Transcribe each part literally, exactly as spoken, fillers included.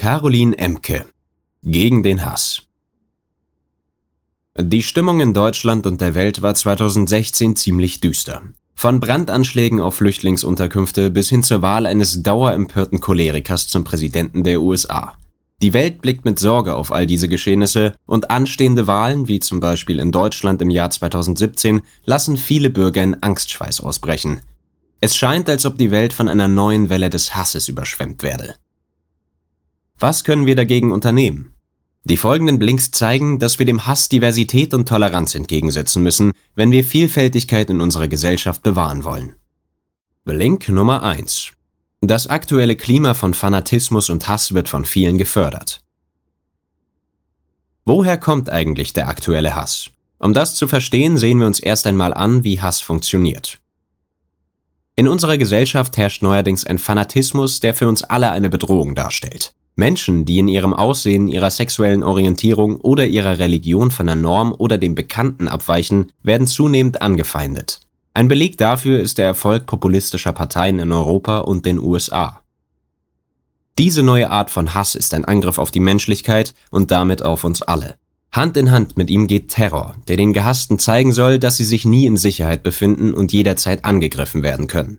Caroline Emke. Gegen den Hass. Die Stimmung in Deutschland und der Welt war zweitausendsechzehn ziemlich düster. Von Brandanschlägen auf Flüchtlingsunterkünfte bis hin zur Wahl eines dauerempörten Cholerikers zum Präsidenten der U S A. Die Welt blickt mit Sorge auf all diese Geschehnisse und anstehende Wahlen, wie zum Beispiel in Deutschland im Jahr zweitausendsiebzehn, lassen viele Bürger in Angstschweiß ausbrechen. Es scheint, als ob die Welt von einer neuen Welle des Hasses überschwemmt werde. Was können wir dagegen unternehmen? Die folgenden Blinks zeigen, dass wir dem Hass Diversität und Toleranz entgegensetzen müssen, wenn wir Vielfältigkeit in unserer Gesellschaft bewahren wollen. Blink Nummer eins. Das aktuelle Klima von Fanatismus und Hass wird von vielen gefördert. Woher kommt eigentlich der aktuelle Hass? Um das zu verstehen, sehen wir uns erst einmal an, wie Hass funktioniert. In unserer Gesellschaft herrscht neuerdings ein Fanatismus, der für uns alle eine Bedrohung darstellt. Menschen, die in ihrem Aussehen, ihrer sexuellen Orientierung oder ihrer Religion von der Norm oder dem Bekannten abweichen, werden zunehmend angefeindet. Ein Beleg dafür ist der Erfolg populistischer Parteien in Europa und den U S A. Diese neue Art von Hass ist ein Angriff auf die Menschlichkeit und damit auf uns alle. Hand in Hand mit ihm geht Terror, der den Gehassten zeigen soll, dass sie sich nie in Sicherheit befinden und jederzeit angegriffen werden können.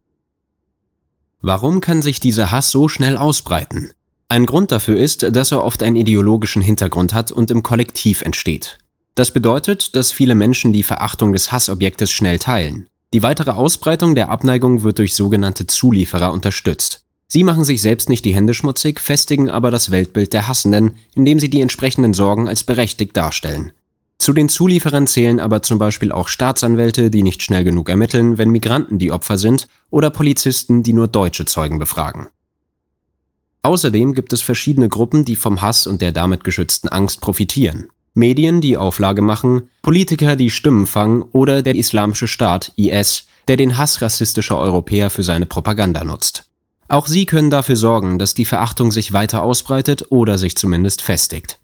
Warum kann sich dieser Hass so schnell ausbreiten? Ein Grund dafür ist, dass er oft einen ideologischen Hintergrund hat und im Kollektiv entsteht. Das bedeutet, dass viele Menschen die Verachtung des Hassobjektes schnell teilen. Die weitere Ausbreitung der Abneigung wird durch sogenannte Zulieferer unterstützt. Sie machen sich selbst nicht die Hände schmutzig, festigen aber das Weltbild der Hassenden, indem sie die entsprechenden Sorgen als berechtigt darstellen. Zu den Zulieferern zählen aber zum Beispiel auch Staatsanwälte, die nicht schnell genug ermitteln, wenn Migranten die Opfer sind, oder Polizisten, die nur deutsche Zeugen befragen. Außerdem gibt es verschiedene Gruppen, die vom Hass und der damit geschützten Angst profitieren. Medien, die Auflage machen, Politiker, die Stimmen fangen oder der Islamische Staat, I S, der den Hass rassistischer Europäer für seine Propaganda nutzt. Auch sie können dafür sorgen, dass die Verachtung sich weiter ausbreitet oder sich zumindest festigt.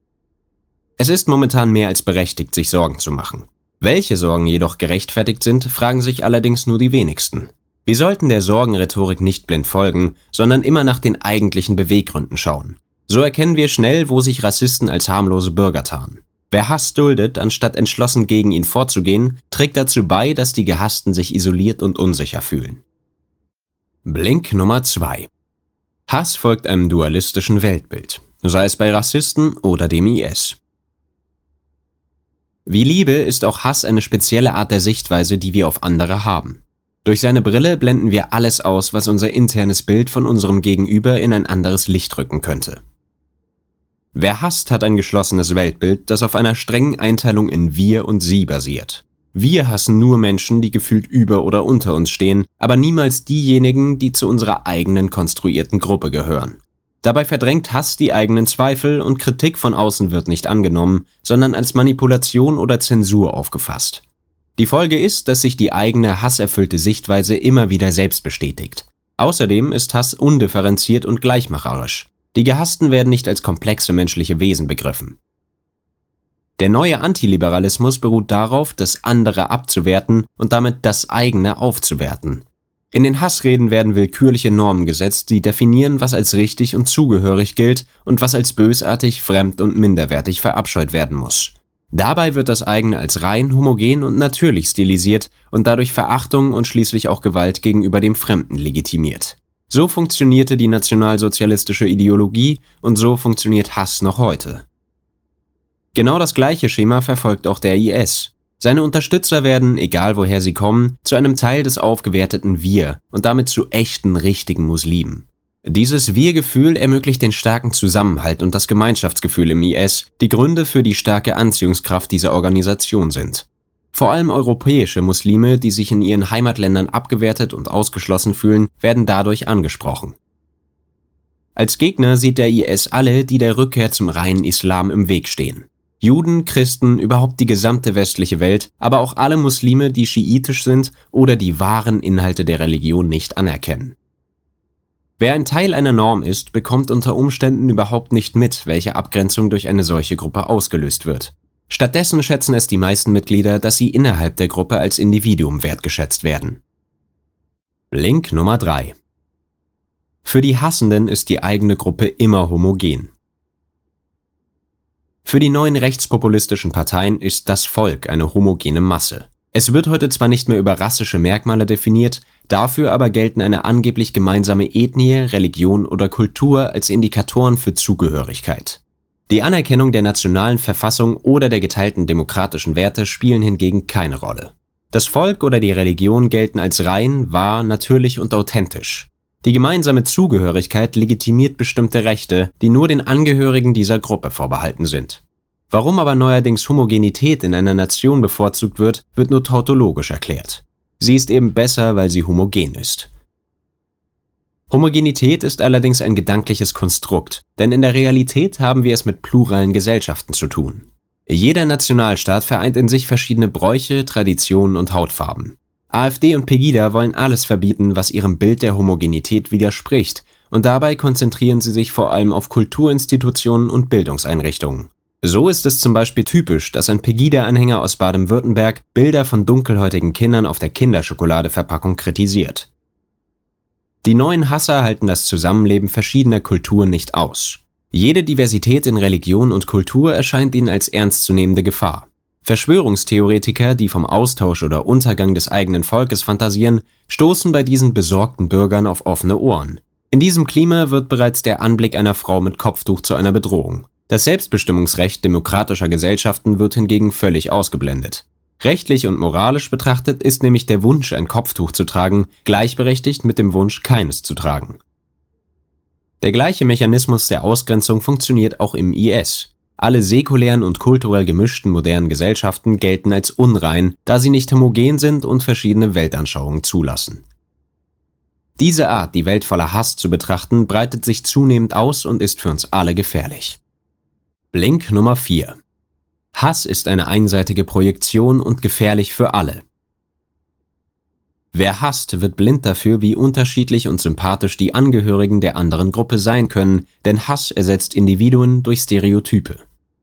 Es ist momentan mehr als berechtigt, sich Sorgen zu machen. Welche Sorgen jedoch gerechtfertigt sind, fragen sich allerdings nur die wenigsten. Wir sollten der Sorgenrhetorik nicht blind folgen, sondern immer nach den eigentlichen Beweggründen schauen. So erkennen wir schnell, wo sich Rassisten als harmlose Bürger tarnen. Wer Hass duldet, anstatt entschlossen gegen ihn vorzugehen, trägt dazu bei, dass die Gehassten sich isoliert und unsicher fühlen. Blink Nummer zwei. Hass folgt einem dualistischen Weltbild, sei es bei Rassisten oder dem I S. Wie Liebe ist auch Hass eine spezielle Art der Sichtweise, die wir auf andere haben. Durch seine Brille blenden wir alles aus, was unser internes Bild von unserem Gegenüber in ein anderes Licht rücken könnte. Wer hasst, hat ein geschlossenes Weltbild, das auf einer strengen Einteilung in Wir und Sie basiert. Wir hassen nur Menschen, die gefühlt über oder unter uns stehen, aber niemals diejenigen, die zu unserer eigenen konstruierten Gruppe gehören. Dabei verdrängt Hass die eigenen Zweifel und Kritik von außen wird nicht angenommen, sondern als Manipulation oder Zensur aufgefasst. Die Folge ist, dass sich die eigene hasserfüllte Sichtweise immer wieder selbst bestätigt. Außerdem ist Hass undifferenziert und gleichmacherisch. Die Gehassten werden nicht als komplexe menschliche Wesen begriffen. Der neue Antiliberalismus beruht darauf, das andere abzuwerten und damit das eigene aufzuwerten. In den Hassreden werden willkürliche Normen gesetzt, die definieren, was als richtig und zugehörig gilt und was als bösartig, fremd und minderwertig verabscheut werden muss. Dabei wird das eigene als rein, homogen und natürlich stilisiert und dadurch Verachtung und schließlich auch Gewalt gegenüber dem Fremden legitimiert. So funktionierte die nationalsozialistische Ideologie und so funktioniert Hass noch heute. Genau das gleiche Schema verfolgt auch der I S. Seine Unterstützer werden, egal woher sie kommen, zu einem Teil des aufgewerteten Wir und damit zu echten, richtigen Muslimen. Dieses Wir-Gefühl ermöglicht den starken Zusammenhalt und das Gemeinschaftsgefühl im I S, die Gründe für die starke Anziehungskraft dieser Organisation sind. Vor allem europäische Muslime, die sich in ihren Heimatländern abgewertet und ausgeschlossen fühlen, werden dadurch angesprochen. Als Gegner sieht der I S alle, die der Rückkehr zum reinen Islam im Weg stehen. Juden, Christen, überhaupt die gesamte westliche Welt, aber auch alle Muslime, die schiitisch sind oder die wahren Inhalte der Religion nicht anerkennen. Wer ein Teil einer Norm ist, bekommt unter Umständen überhaupt nicht mit, welche Abgrenzung durch eine solche Gruppe ausgelöst wird. Stattdessen schätzen es die meisten Mitglieder, dass sie innerhalb der Gruppe als Individuum wertgeschätzt werden. Link Nummer drei. Für die Hassenden ist die eigene Gruppe immer homogen. Für die neuen rechtspopulistischen Parteien ist das Volk eine homogene Masse. Es wird heute zwar nicht mehr über rassische Merkmale definiert, dafür aber gelten eine angeblich gemeinsame Ethnie, Religion oder Kultur als Indikatoren für Zugehörigkeit. Die Anerkennung der nationalen Verfassung oder der geteilten demokratischen Werte spielen hingegen keine Rolle. Das Volk oder die Religion gelten als rein, wahr, natürlich und authentisch. Die gemeinsame Zugehörigkeit legitimiert bestimmte Rechte, die nur den Angehörigen dieser Gruppe vorbehalten sind. Warum aber neuerdings Homogenität in einer Nation bevorzugt wird, wird nur tautologisch erklärt. Sie ist eben besser, weil sie homogen ist. Homogenität ist allerdings ein gedankliches Konstrukt, denn in der Realität haben wir es mit pluralen Gesellschaften zu tun. Jeder Nationalstaat vereint in sich verschiedene Bräuche, Traditionen und Hautfarben. AfD und Pegida wollen alles verbieten, was ihrem Bild der Homogenität widerspricht, und dabei konzentrieren sie sich vor allem auf Kulturinstitutionen und Bildungseinrichtungen. So ist es zum Beispiel typisch, dass ein Pegida-Anhänger aus Baden-Württemberg Bilder von dunkelhäutigen Kindern auf der Kinderschokoladeverpackung kritisiert. Die neuen Hasser halten das Zusammenleben verschiedener Kulturen nicht aus. Jede Diversität in Religion und Kultur erscheint ihnen als ernstzunehmende Gefahr. Verschwörungstheoretiker, die vom Austausch oder Untergang des eigenen Volkes fantasieren, stoßen bei diesen besorgten Bürgern auf offene Ohren. In diesem Klima wird bereits der Anblick einer Frau mit Kopftuch zu einer Bedrohung. Das Selbstbestimmungsrecht demokratischer Gesellschaften wird hingegen völlig ausgeblendet. Rechtlich und moralisch betrachtet ist nämlich der Wunsch, ein Kopftuch zu tragen, gleichberechtigt mit dem Wunsch, keines zu tragen. Der gleiche Mechanismus der Ausgrenzung funktioniert auch im I S. Alle säkulären und kulturell gemischten modernen Gesellschaften gelten als unrein, da sie nicht homogen sind und verschiedene Weltanschauungen zulassen. Diese Art, die Welt voller Hass zu betrachten, breitet sich zunehmend aus und ist für uns alle gefährlich. Blink Nummer vier. Hass ist eine einseitige Projektion und gefährlich für alle. Wer hasst, wird blind dafür, wie unterschiedlich und sympathisch die Angehörigen der anderen Gruppe sein können, denn Hass ersetzt Individuen durch Stereotype.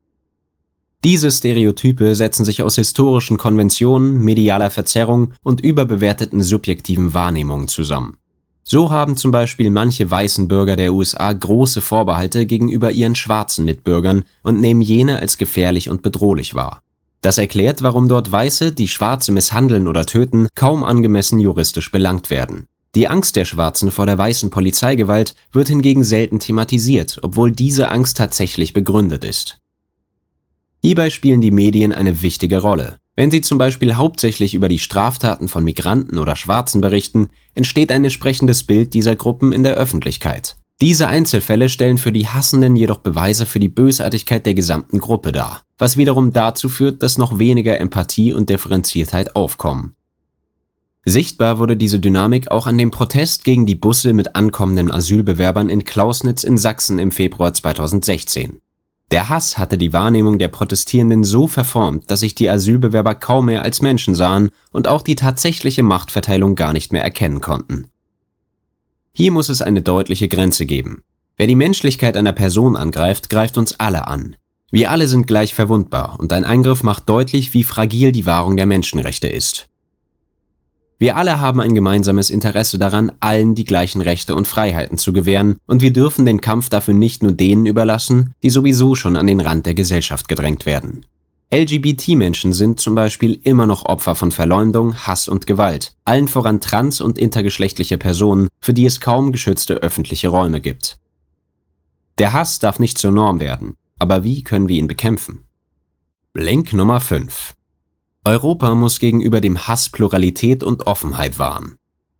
Diese Stereotype setzen sich aus historischen Konventionen, medialer Verzerrung und überbewerteten subjektiven Wahrnehmungen zusammen. So haben zum Beispiel manche weißen Bürger der U S A große Vorbehalte gegenüber ihren schwarzen Mitbürgern und nehmen jene als gefährlich und bedrohlich wahr. Das erklärt, warum dort Weiße, die Schwarze misshandeln oder töten, kaum angemessen juristisch belangt werden. Die Angst der Schwarzen vor der weißen Polizeigewalt wird hingegen selten thematisiert, obwohl diese Angst tatsächlich begründet ist. Hierbei spielen die Medien eine wichtige Rolle. Wenn sie zum Beispiel hauptsächlich über die Straftaten von Migranten oder Schwarzen berichten, entsteht ein entsprechendes Bild dieser Gruppen in der Öffentlichkeit. Diese Einzelfälle stellen für die Hassenden jedoch Beweise für die Bösartigkeit der gesamten Gruppe dar, was wiederum dazu führt, dass noch weniger Empathie und Differenziertheit aufkommen. Sichtbar wurde diese Dynamik auch an dem Protest gegen die Busse mit ankommenden Asylbewerbern in Klausnitz in Sachsen im Februar zweitausendsechzehn. Der Hass hatte die Wahrnehmung der Protestierenden so verformt, dass sich die Asylbewerber kaum mehr als Menschen sahen und auch die tatsächliche Machtverteilung gar nicht mehr erkennen konnten. Hier muss es eine deutliche Grenze geben. Wer die Menschlichkeit einer Person angreift, greift uns alle an. Wir alle sind gleich verwundbar und ein Eingriff macht deutlich, wie fragil die Wahrung der Menschenrechte ist. Wir alle haben ein gemeinsames Interesse daran, allen die gleichen Rechte und Freiheiten zu gewähren, und wir dürfen den Kampf dafür nicht nur denen überlassen, die sowieso schon an den Rand der Gesellschaft gedrängt werden. L G B T-Menschen sind zum Beispiel immer noch Opfer von Verleumdung, Hass und Gewalt, allen voran trans- und intergeschlechtliche Personen, für die es kaum geschützte öffentliche Räume gibt. Der Hass darf nicht zur Norm werden, aber wie können wir ihn bekämpfen? Blink Nummer fünf. Europa muss gegenüber dem Hass Pluralität und Offenheit wahren.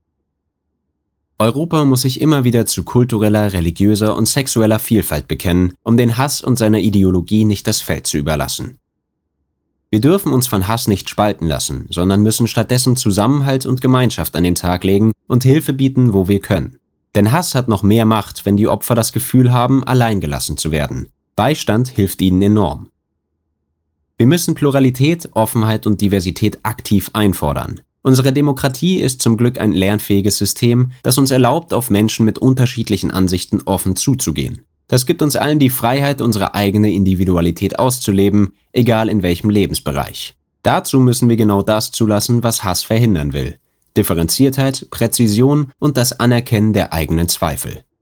Europa muss sich immer wieder zu kultureller, religiöser und sexueller Vielfalt bekennen, um den Hass und seiner Ideologie nicht das Feld zu überlassen. Wir dürfen uns von Hass nicht spalten lassen, sondern müssen stattdessen Zusammenhalt und Gemeinschaft an den Tag legen und Hilfe bieten, wo wir können. Denn Hass hat noch mehr Macht, wenn die Opfer das Gefühl haben, alleingelassen zu werden. Beistand hilft ihnen enorm. Wir müssen Pluralität, Offenheit und Diversität aktiv einfordern. Unsere Demokratie ist zum Glück ein lernfähiges System, das uns erlaubt, auf Menschen mit unterschiedlichen Ansichten offen zuzugehen. Das gibt uns allen die Freiheit, unsere eigene Individualität auszuleben, egal in welchem Lebensbereich. Dazu müssen wir genau das zulassen, was Hass verhindern will: Differenziertheit, Präzision und das Anerkennen der eigenen Zweifel.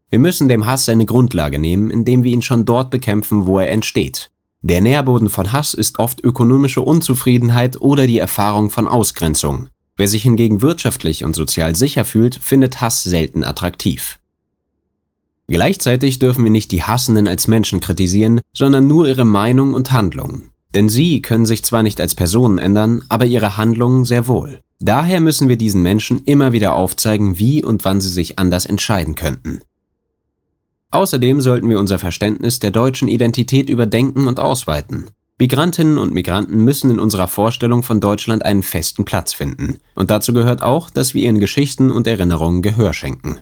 Wir müssen dem Hass seine Grundlage nehmen, indem wir ihn schon dort bekämpfen, wo er entsteht. Der Nährboden von Hass ist oft ökonomische Unzufriedenheit oder die Erfahrung von Ausgrenzung. Wer sich hingegen wirtschaftlich und sozial sicher fühlt, findet Hass selten attraktiv. Gleichzeitig dürfen wir nicht die Hassenden als Menschen kritisieren, sondern nur ihre Meinung und Handlungen. Denn sie können sich zwar nicht als Personen ändern, aber ihre Handlungen sehr wohl. Daher müssen wir diesen Menschen immer wieder aufzeigen, wie und wann sie sich anders entscheiden könnten. Außerdem sollten wir unser Verständnis der deutschen Identität überdenken und ausweiten. Migrantinnen und Migranten müssen in unserer Vorstellung von Deutschland einen festen Platz finden. Und dazu gehört auch, dass wir ihren Geschichten und Erinnerungen Gehör schenken.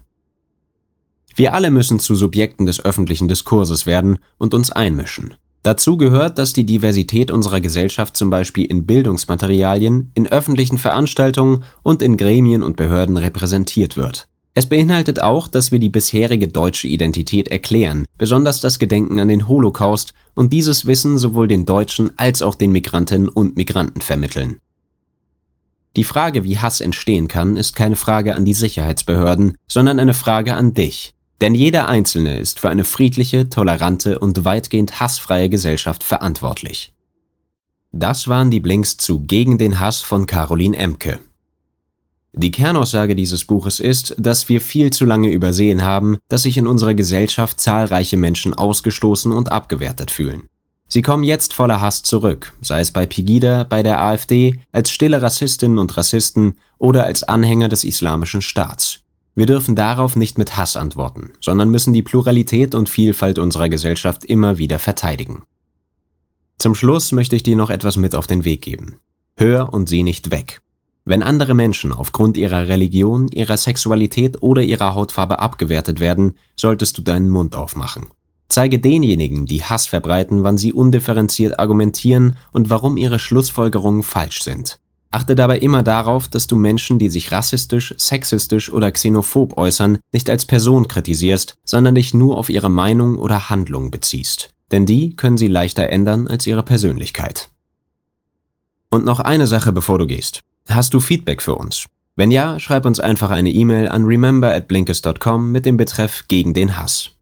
Wir alle müssen zu Subjekten des öffentlichen Diskurses werden und uns einmischen. Dazu gehört, dass die Diversität unserer Gesellschaft zum Beispiel in Bildungsmaterialien, in öffentlichen Veranstaltungen und in Gremien und Behörden repräsentiert wird. Es beinhaltet auch, dass wir die bisherige deutsche Identität erklären, besonders das Gedenken an den Holocaust, und dieses Wissen sowohl den Deutschen als auch den Migrantinnen und Migranten vermitteln. Die Frage, wie Hass entstehen kann, ist keine Frage an die Sicherheitsbehörden, sondern eine Frage an dich. Denn jeder Einzelne ist für eine friedliche, tolerante und weitgehend hassfreie Gesellschaft verantwortlich. Das waren die Blinks zu Gegen den Hass von Caroline Emke. Die Kernaussage dieses Buches ist, dass wir viel zu lange übersehen haben, dass sich in unserer Gesellschaft zahlreiche Menschen ausgestoßen und abgewertet fühlen. Sie kommen jetzt voller Hass zurück, sei es bei Pegida, bei der AfD, als stille Rassistinnen und Rassisten oder als Anhänger des Islamischen Staats. Wir dürfen darauf nicht mit Hass antworten, sondern müssen die Pluralität und Vielfalt unserer Gesellschaft immer wieder verteidigen. Zum Schluss möchte ich dir noch etwas mit auf den Weg geben. Hör und sieh nicht weg. Wenn andere Menschen aufgrund ihrer Religion, ihrer Sexualität oder ihrer Hautfarbe abgewertet werden, solltest du deinen Mund aufmachen. Zeige denjenigen, die Hass verbreiten, wann sie undifferenziert argumentieren und warum ihre Schlussfolgerungen falsch sind. Achte dabei immer darauf, dass du Menschen, die sich rassistisch, sexistisch oder xenophob äußern, nicht als Person kritisierst, sondern dich nur auf ihre Meinung oder Handlung beziehst. Denn die können sie leichter ändern als ihre Persönlichkeit. Und noch eine Sache, bevor du gehst. Hast du Feedback für uns? Wenn ja, schreib uns einfach eine E-Mail an remember at blinkist dot com mit dem Betreff Gegen den Hass.